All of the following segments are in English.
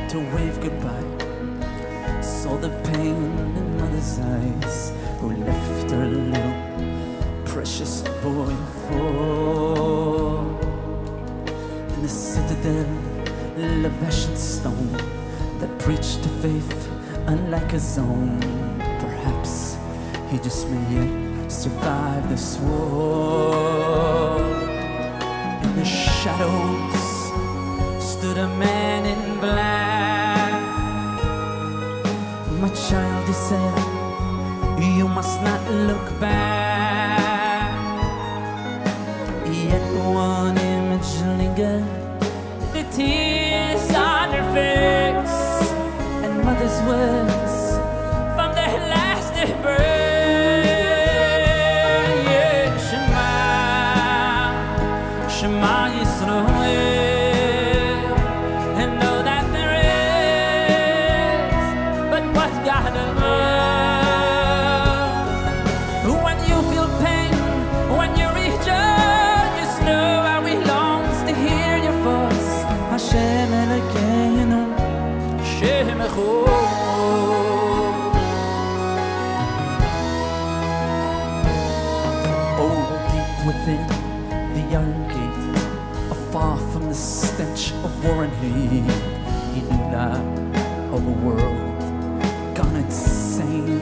to wave goodbye. Saw the pain in mother's eyes, who left her little precious boy for. In the citadel, Levashan stone that preached to faith unlike his own. Perhaps he just may yet survive this war. In the shadows stood a man in black. My child, he said, you must not look back. Yet one image lingered, the tears on her face, and mother's words from their last embrace. Yeah, Shema, Shema Yisrael, and know that there is but one God above. When you feel pain, when you rejoice, know how He longs to hear your voice. Hashem Elokeinu, Hashem Echad. Oh, deep within the iron gate, afar from the stench of war and hate, he knew not of a world gone insane.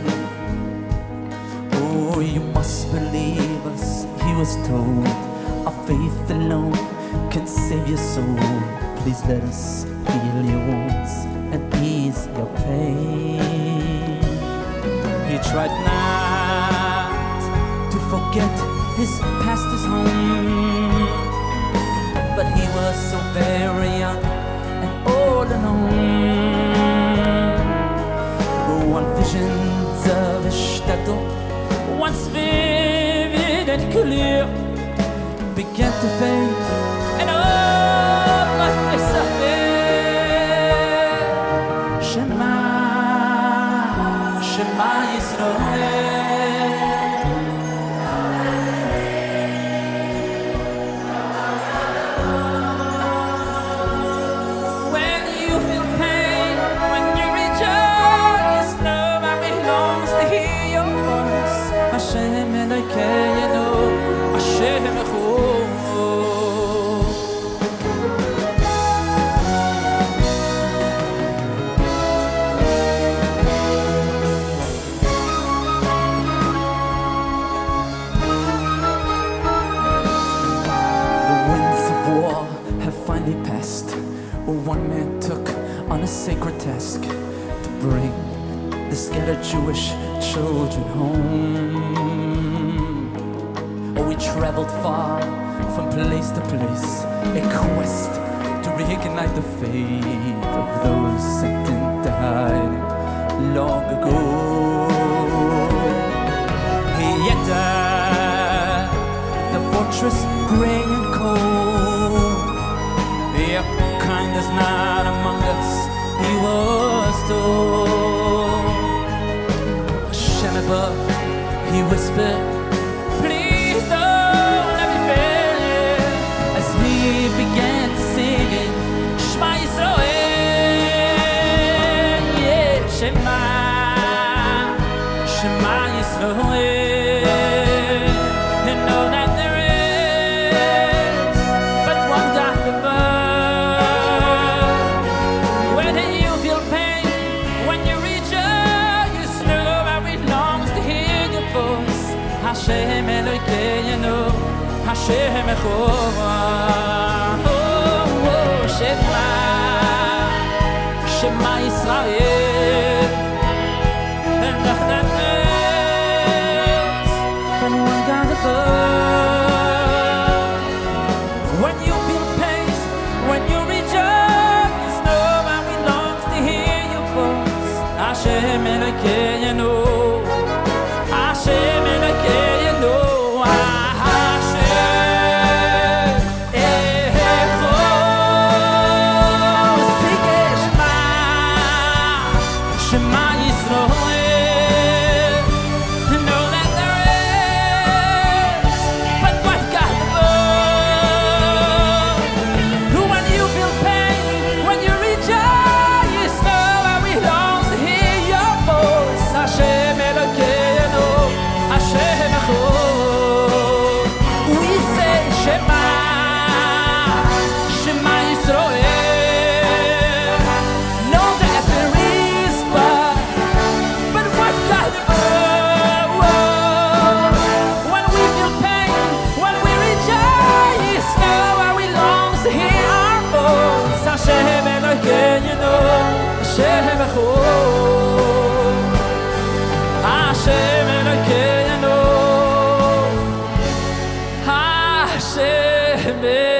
Oh, you must believe us, he was told. Our faith alone can save your soul. Please let us heal your wounds and ease your pain. He tried not to forget his past, his home, but he was so very young and all alone. One visions of a shtetl, once vivid and clear, began to fade, and all must disappear. Shema, Shema Yisrael. When you feel pain, when you rejoice, know how He longs to hear your voice. Hashem Elokeinu, Hashem Echad. Past, one man took on a sacred task to bring the scattered Jewish children home. Oh, we traveled far from place to place, a quest to reignite the faith of those sent and died long ago. Yet the fortress gray and cold, your kind is not among us, he was told. Hashem above, he whispered, please don't let me fail, as he began to sing it, Shema Yisrael, yeah, Shema, Shema Yisrael. And know that there is but one God above. When you feel pain, when you rejoice, know how He longs to hear your voice. Hashem Elokeinu, Hashem Echad. Oh, Shema, Shema Yisrael. And know that there is but one God above. When you feel pain, when you rejoice, know how He longs to hear your voice. Hashem Elokeinu, Hashem Elokeinu, Hashem Echad. Sing it, Shema, Hashem Elokeinu, Hashem